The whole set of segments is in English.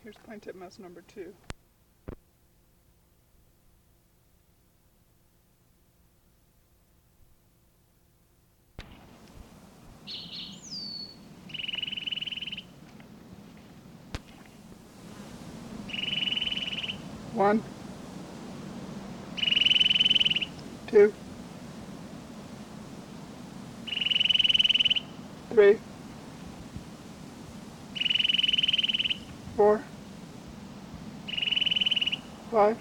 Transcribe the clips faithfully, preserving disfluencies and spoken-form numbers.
Here's pine titmouse number two. One, two, three, four, five,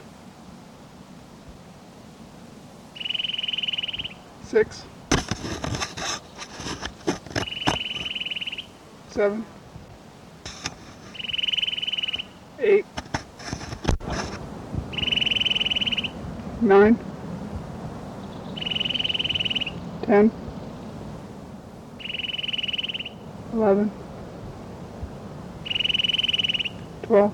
six, seven, eight, nine, ten, eleven, twelve,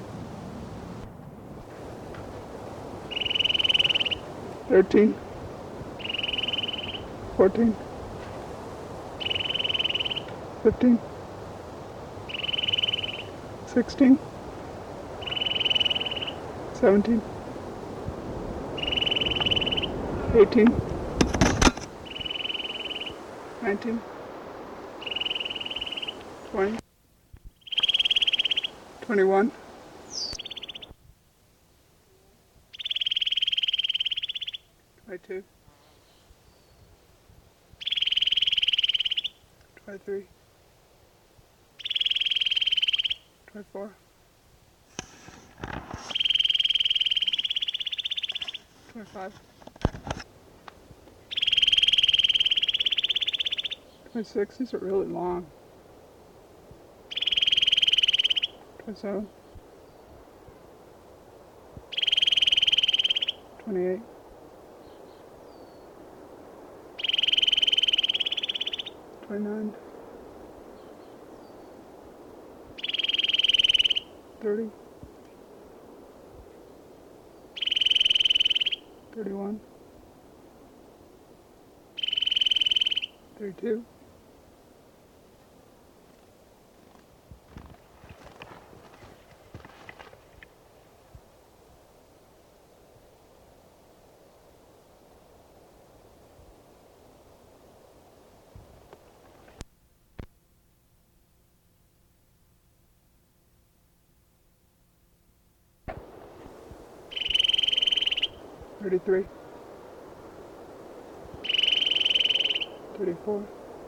thirteen, fourteen, fifteen, sixteen, seventeen, eighteen, nineteen, twenty, twenty-one, twenty-two, twenty-three, twenty-four, twenty-five, twenty-six. These are really long. twenty-seven, twenty-eight, twenty-nine, thirty, thirty-one, thirty-two, thirty-three, thirty-four,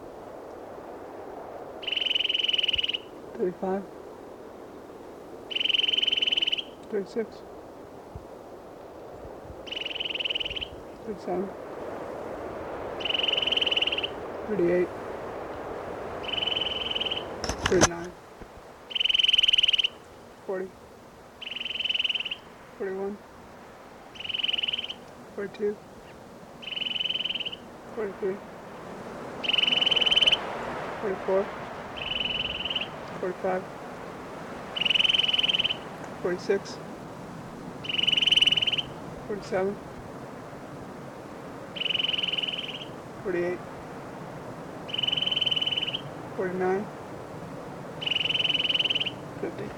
thirty-five, thirty-six, thirty-seven, thirty-eight, thirty-nine, forty, forty-one, forty-two, forty-three, forty-four, forty-five, forty-six, forty-seven, forty-eight, forty-nine, fifty.